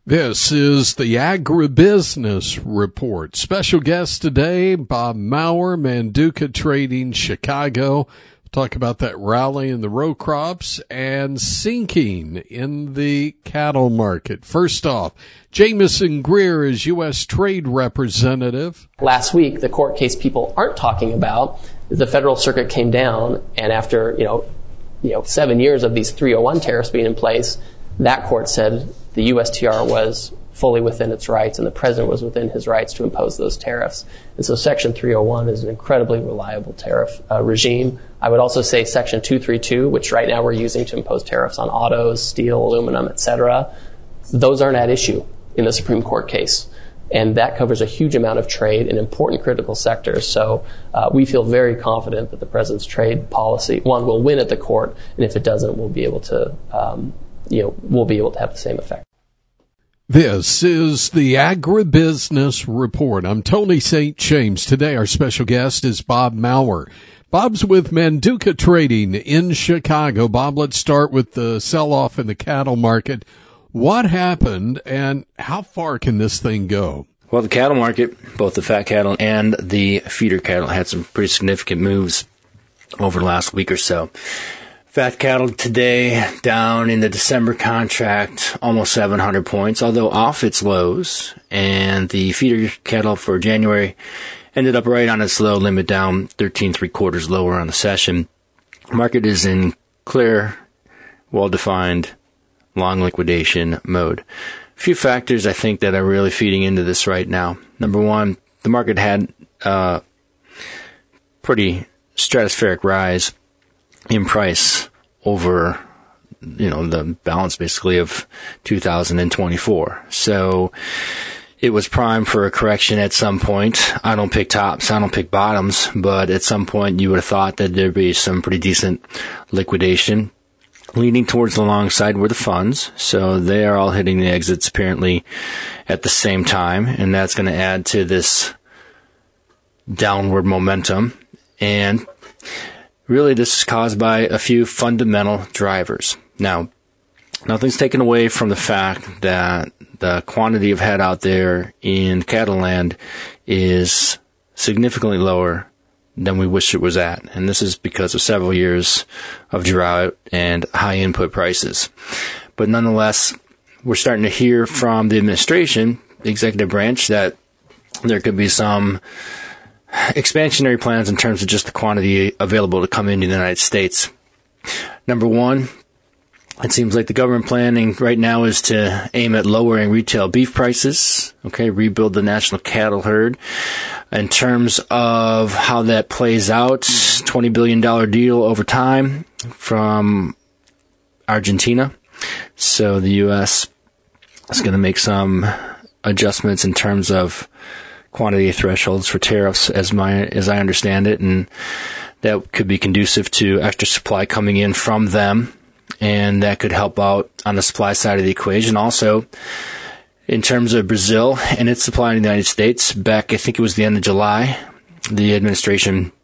This is the Agribusiness Report. Special guest today, Bob Maurer, Manduca Trading, Chicago. We'll talk about that rally in the row crops and sinking in the cattle market. First off, Jamison Greer is U.S. Trade Representative. Last week, the court case people aren't talking about, the Federal Circuit came down, and after 7 years of these 301 tariffs being in place, that court said the USTR was fully within its rights and the president was within his rights to impose those tariffs. And so Section 301 is an incredibly reliable tariff regime. I would also say Section 232, which right now we're using to impose tariffs on autos, steel, aluminum, etc., those aren't at issue in the Supreme Court case. And that covers a huge amount of trade in important critical sectors. So we feel very confident that the president's trade policy, one, will win at the court, and if it doesn't, we'll be able to have the same effect. This is the Agribusiness Report. I'm Tony St. James. Today, our special guest is Bob Maurer. Bob's with Manduca Trading in Chicago. Bob, let's start with the sell-off in the cattle market. What happened, and how far can this thing go? Well, the cattle market, both the fat cattle and the feeder cattle, had some pretty significant moves over the last week or so. Fat cattle today down in the December contract almost 700 points, although off its lows. And the feeder cattle for January ended up right on its low limit, down 13 3/4 lower on the session. Market is in clear, well-defined, long liquidation mode. A few factors I think that are really feeding into this right now. Number one, the market had a pretty stratospheric rise in price over, the balance basically of 2024. So it was primed for a correction at some point. I don't pick tops, I don't pick bottoms, but at some point you would have thought that there'd be some pretty decent liquidation. Leaning towards the long side were the funds, so they are all hitting the exits apparently at the same time, and that's going to add to this downward momentum. And really, this is caused by a few fundamental drivers. Now, nothing's taken away from the fact that the quantity of head out there in cattle land is significantly lower than we wish it was at. And this is because of several years of drought and high input prices. But nonetheless, we're starting to hear from the administration, the executive branch, that there could be some expansionary plans in terms of just the quantity available to come into the United States. Number one, it seems like the government planning right now is to aim at lowering retail beef prices, rebuild the national cattle herd. In terms of how that plays out, $20 billion deal over time from Argentina. So the U.S. is going to make some adjustments in terms of quantity thresholds for tariffs as I understand it, and that could be conducive to extra supply coming in from them, and that could help out on the supply side of the equation. Also, in terms of Brazil and its supply in the United States, back I think it was the end of July, the administration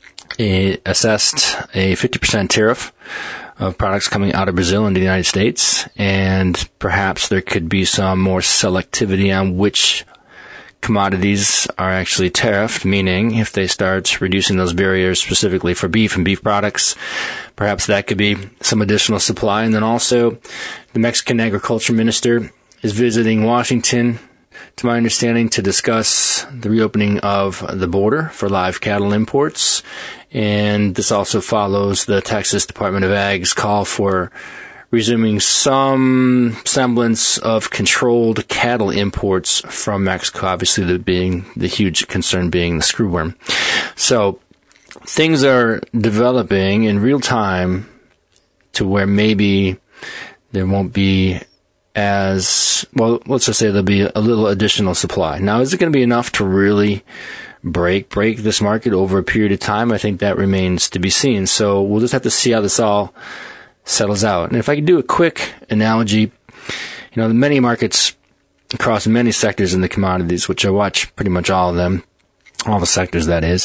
assessed a 50% tariff of products coming out of Brazil into the United States, and perhaps there could be some more selectivity on which commodities are actually tariffed, meaning if they start reducing those barriers specifically for beef and beef products, perhaps that could be some additional supply. And then also, the Mexican agriculture minister is visiting Washington, to my understanding, to discuss the reopening of the border for live cattle imports. And this also follows the Texas Department of Ag's call for resuming some semblance of controlled cattle imports from Mexico, obviously the huge concern being the screwworm. So things are developing in real time to where maybe there won't be as, well, let's just say there'll be a little additional supply. Now, is it going to be enough to really break this market over a period of time? I think that remains to be seen. So we'll just have to see how this all settles out. And if I could do a quick analogy, many markets across many sectors in the commodities, which I watch pretty much all of them, all the sectors that is,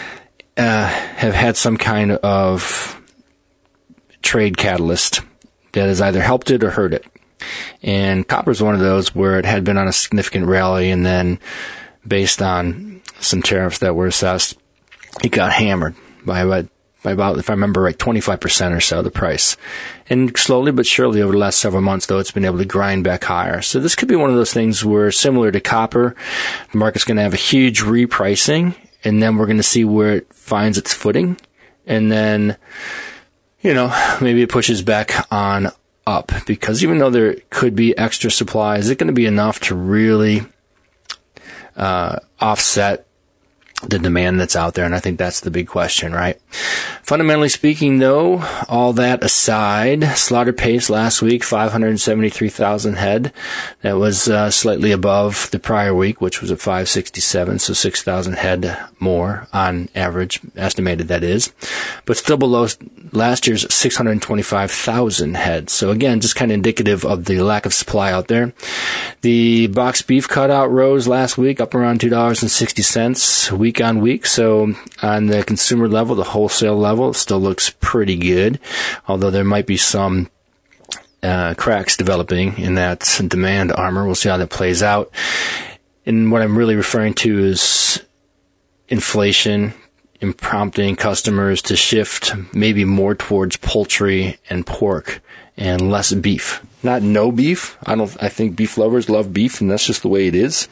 have had some kind of trade catalyst that has either helped it or hurt it. And copper is one of those where it had been on a significant rally, and then based on some tariffs that were assessed, it got hammered by about, if I remember right, 25% or so, the price. And slowly but surely over the last several months, though, it's been able to grind back higher. So this could be one of those things where, similar to copper, the market's going to have a huge repricing, and then we're going to see where it finds its footing. And then, maybe it pushes back on up, because even though there could be extra supply, is it going to be enough to really offset the demand that's out there? And I think that's the big question, right? Fundamentally speaking, though, all that aside, slaughter pace last week, 573,000 head. That was slightly above the prior week, which was at 567, so 6,000 head more on average, estimated that is. But still below last year's 625,000 head. So again, just kind of indicative of the lack of supply out there. The box beef cutout rose last week, up around $2.60 week on week. So on the consumer level, the wholesale level, it still looks pretty good, although there might be some cracks developing in that demand armor. We'll see how that plays out. And what I'm really referring to is inflation and prompting customers to shift maybe more towards poultry and pork and less beef. Not no beef. I think beef lovers love beef, and that's just the way it is.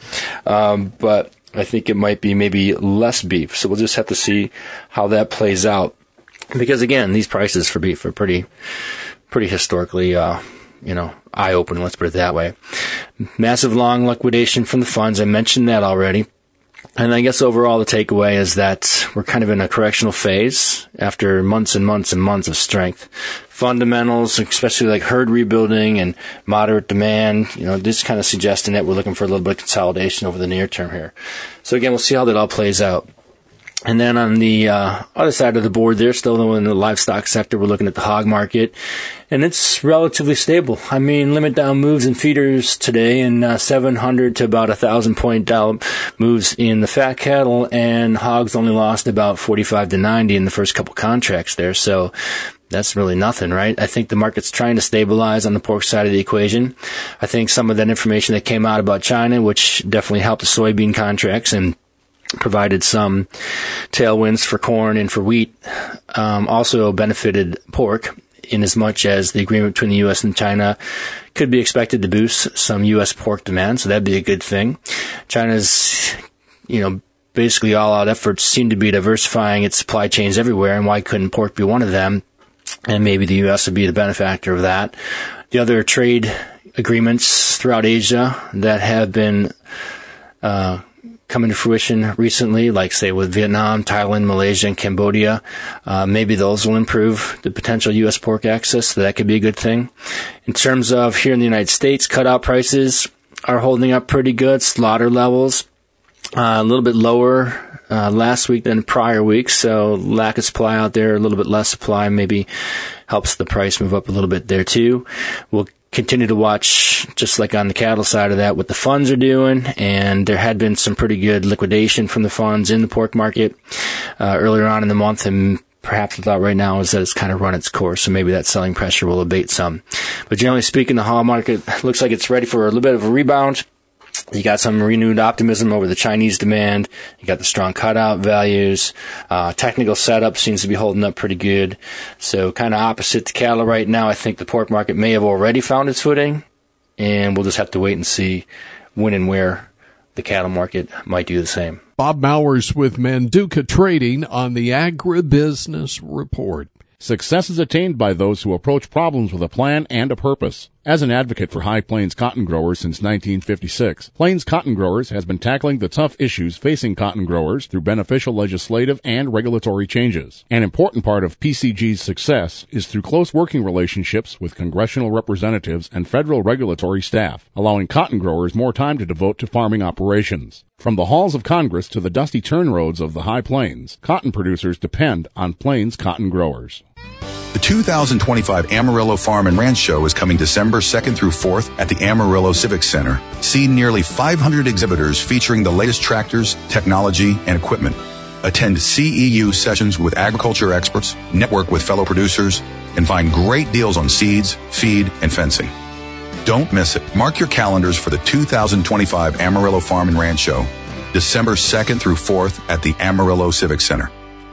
But I think it might be maybe less beef. So we'll just have to see how that plays out. Because again, these prices for beef are pretty historically, eye-opening, let's put it that way. Massive long liquidation from the funds. I mentioned that already. And I guess overall the takeaway is that we're kind of in a correctional phase after months and months and months of strength. Fundamentals, especially like herd rebuilding and moderate demand, this kind of suggesting that we're looking for a little bit of consolidation over the near term here. So again, we'll see how that all plays out. And then on the other side of the board there, still in the livestock sector, we're looking at the hog market, and it's relatively stable. I mean, limit down moves in feeders today, and 700 to about 1,000 point down moves in the fat cattle, and hogs only lost about 45 to 90 in the first couple contracts there. So that's really nothing, right? I think the market's trying to stabilize on the pork side of the equation. I think some of that information that came out about China, which definitely helped the soybean contracts and provided some tailwinds for corn and for wheat, also benefited pork, in as much as the agreement between the U.S. and China could be expected to boost some U.S. pork demand, so that'd be a good thing. China's, basically all-out efforts seem to be diversifying its supply chains everywhere, and why couldn't pork be one of them? And maybe the U.S. would be the benefactor of that. The other trade agreements throughout Asia that have been coming to fruition recently, like say with Vietnam, Thailand, Malaysia, and Cambodia, maybe those will improve the potential U.S. pork access, so that could be a good thing. In terms of here in the United States, cutout prices are holding up pretty good. Slaughter levels a little bit lower last week than prior weeks, so lack of supply out there, a little bit less supply maybe helps the price move up a little bit there too. We'll continue to watch, just like on the cattle side of that, what the funds are doing, and there had been some pretty good liquidation from the funds in the pork market earlier on in the month, and perhaps the thought right now is that it's kind of run its course, so maybe that selling pressure will abate some. But generally speaking, the hog market looks like it's ready for a little bit of a rebound. You got some renewed optimism over the Chinese demand. You got the strong cutout values. Technical setup seems to be holding up pretty good. So kind of opposite to cattle right now. I think the pork market may have already found its footing, and we'll just have to wait and see when and where the cattle market might do the same. Bob Mowers with Manduca Trading on the Agribusiness Report. Success is attained by those who approach problems with a plan and a purpose. As an advocate for High Plains cotton growers since 1956, Plains Cotton Growers has been tackling the tough issues facing cotton growers through beneficial legislative and regulatory changes. An important part of PCG's success is through close working relationships with congressional representatives and federal regulatory staff, allowing cotton growers more time to devote to farming operations. From the halls of Congress to the dusty turn roads of the High Plains, cotton producers depend on Plains Cotton Growers. The 2025 Amarillo Farm and Ranch Show is coming December 2nd through 4th at the Amarillo Civic Center. See nearly 500 exhibitors featuring the latest tractors, technology, and equipment. Attend CEU sessions with agriculture experts, network with fellow producers, and find great deals on seeds, feed, and fencing. Don't miss it. Mark your calendars for the 2025 Amarillo Farm and Ranch Show, December 2nd through 4th at the Amarillo Civic Center.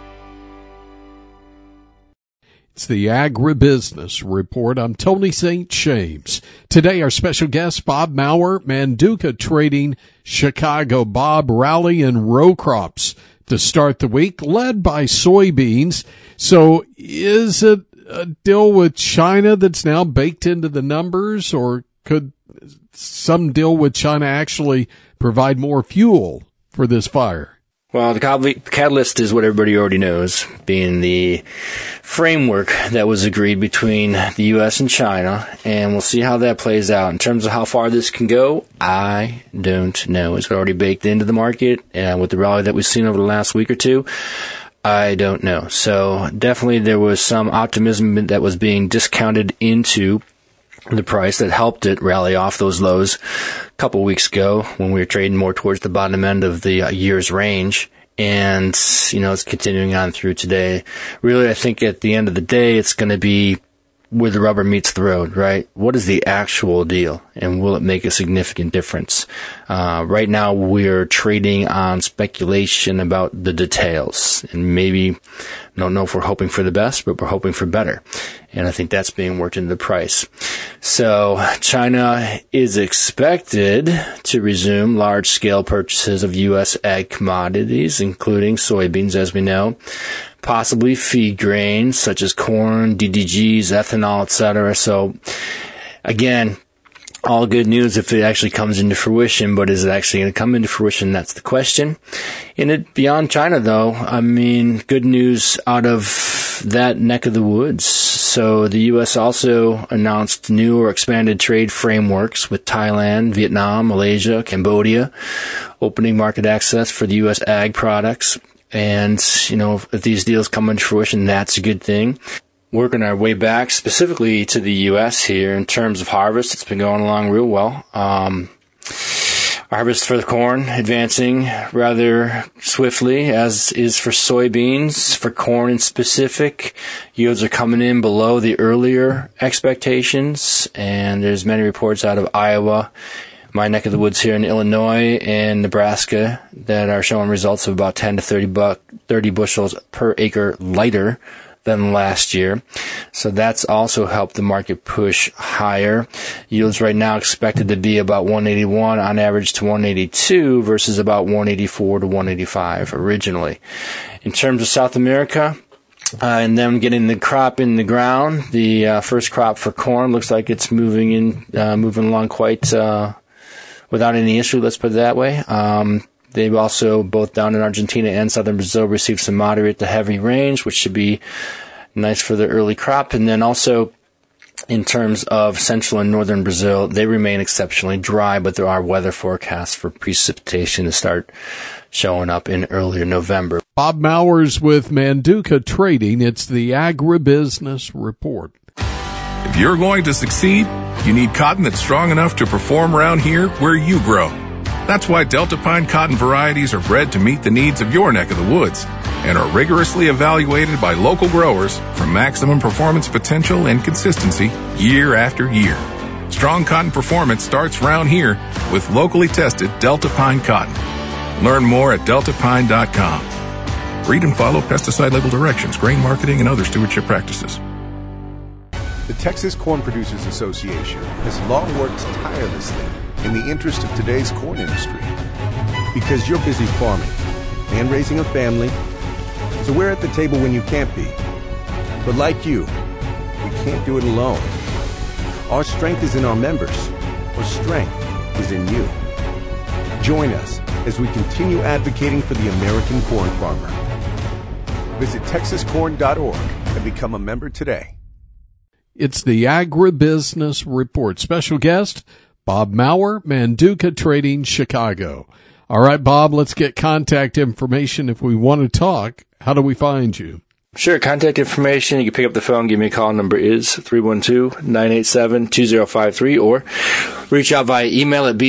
It's the Agribusiness Report. I'm Tony St. James. Today, our special guest, Bob Maurer, Manduca Trading, Chicago. Bob, rally in row crops to start the week, led by soybeans. So is it a deal with China that's now baked into the numbers, or could some deal with China actually provide more fuel for this fire? Well, the catalyst is what everybody already knows, being the framework that was agreed between the U.S. and China, and we'll see how that plays out. In terms of how far this can go, I don't know. It's already baked into the market, and with the rally that we've seen over the last week or two, I don't know. So definitely there was some optimism that was being discounted into the price that helped it rally off those lows a couple weeks ago when we were trading more towards the bottom end of the year's range. And, it's continuing on through today. Really, I think at the end of the day, it's going to be where the rubber meets the road, right? What is the actual deal, and will it make a significant difference? Right now, we're trading on speculation about the details, and maybe, I don't know if we're hoping for the best, but we're hoping for better. And I think that's being worked into the price. So China is expected to resume large-scale purchases of U.S. ag commodities, including soybeans, as we know, possibly feed grains such as corn, DDGs, ethanol, etc. So, again, all good news if it actually comes into fruition, but is it actually going to come into fruition? That's the question. Beyond China, though, good news out of that neck of the woods. So the U.S. also announced new or expanded trade frameworks with Thailand, Vietnam, Malaysia, Cambodia, opening market access for the U.S. ag products. And, if these deals come into fruition, that's a good thing. Working our way back specifically to the U.S. here in terms of harvest, it's been going along real well. Harvest for the corn advancing rather swiftly, as is for soybeans. For corn in specific, yields are coming in below the earlier expectations, and there's many reports out of Iowa, my neck of the woods here in Illinois and Nebraska, that are showing results of about 10 to 30 bushels per acre lighter than last year. So that's also helped the market push higher. Yields right now expected to be about 181 on average to 182 versus about 184 to 185 originally. In terms of South America, and then getting the crop in the ground, the first crop for corn looks like it's moving along quite without any issue, let's put it that way. They've also, both down in Argentina and southern Brazil, received some moderate to heavy rains, which should be nice for the early crop. And then also, in terms of central and northern Brazil, they remain exceptionally dry, but there are weather forecasts for precipitation to start showing up in earlier November. Bob Maurer's with Manduca Trading. It's the Agribusiness Report. If you're going to succeed, you need cotton that's strong enough to perform around here where you grow. That's why Delta Pine cotton varieties are bred to meet the needs of your neck of the woods and are rigorously evaluated by local growers for maximum performance potential and consistency year after year. Strong cotton performance starts round here with locally tested Delta Pine cotton. Learn more at deltapine.com. Read and follow pesticide label directions, grain marketing, and other stewardship practices. The Texas Corn Producers Association has long worked tirelessly in the interest of today's corn industry. Because you're busy farming and raising a family, so we're at the table when you can't be. But like you, we can't do it alone. Our strength is in our members. Our strength is in you. Join us as we continue advocating for the American corn farmer. Visit texascorn.org and become a member today. It's the Agribusiness Report. Special guest, Bob Maurer, Manduca Trading, Chicago. All right, Bob, let's get contact information. If we want to talk, how do we find you? Sure. Contact information. You can pick up the phone. Give me a call. Number is 312-987-2053, or reach out via email at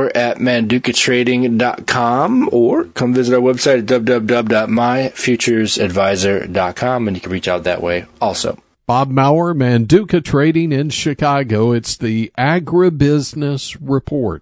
bmaurer@manducatrading.com, or come visit our website at www.myfuturesadvisor.com, and you can reach out that way also. Bob Maurer, Manduca Trading in Chicago. It's the Agribusiness Report.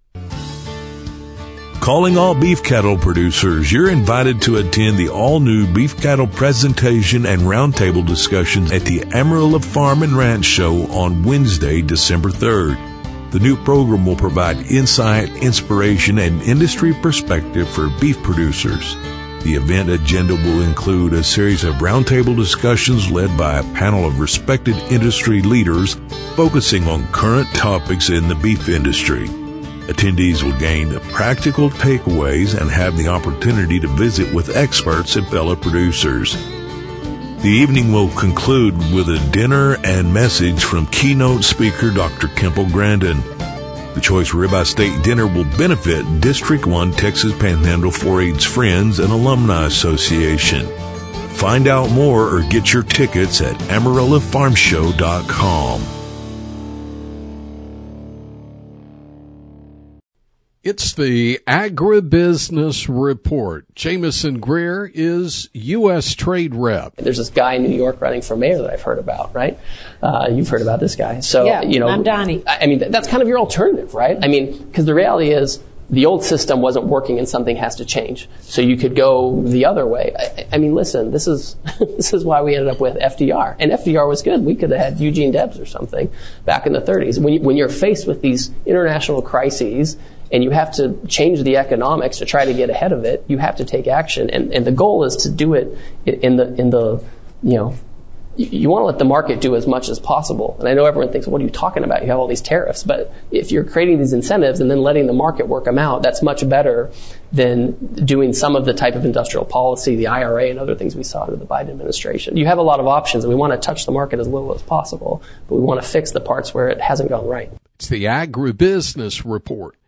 Calling all beef cattle producers, you're invited to attend the all-new beef cattle presentation and roundtable discussions at the Amarillo Farm and Ranch Show on Wednesday, December 3rd. The new program will provide insight, inspiration, and industry perspective for beef producers. The event agenda will include a series of roundtable discussions led by a panel of respected industry leaders focusing on current topics in the beef industry. Attendees will gain practical takeaways and have the opportunity to visit with experts and fellow producers. The evening will conclude with a dinner and message from keynote speaker Dr. Kemple Grandin. The Choice Ribeye Steak Dinner will benefit District 1 Texas Panhandle 4-H Friends and Alumni Association. Find out more or get your tickets at AmarilloFarmShow.com. It's the Agribusiness Report. Jameson Greer is U.S. Trade Rep. There's this guy in New York running for mayor that I've heard about, right? You've heard about this guy. So, yeah, I'm Donnie. I mean, that's kind of your alternative, right? I mean, because the reality is the old system wasn't working and something has to change. So you could go the other way. I mean, listen, this is why we ended up with FDR. And FDR was good. We could have had Eugene Debs or something back in the 30s. When you're faced with these international crises, and you have to change the economics to try to get ahead of it, you have to take action. And the goal is to do it in the you want to let the market do as much as possible. And I know everyone thinks, what are you talking about? You have all these tariffs. But if you're creating these incentives and then letting the market work them out, that's much better than doing some of the type of industrial policy, the IRA and other things we saw under the Biden administration. You have a lot of options, and we want to touch the market as little as possible, but we want to fix the parts where it hasn't gone right. It's the Agribusiness Report.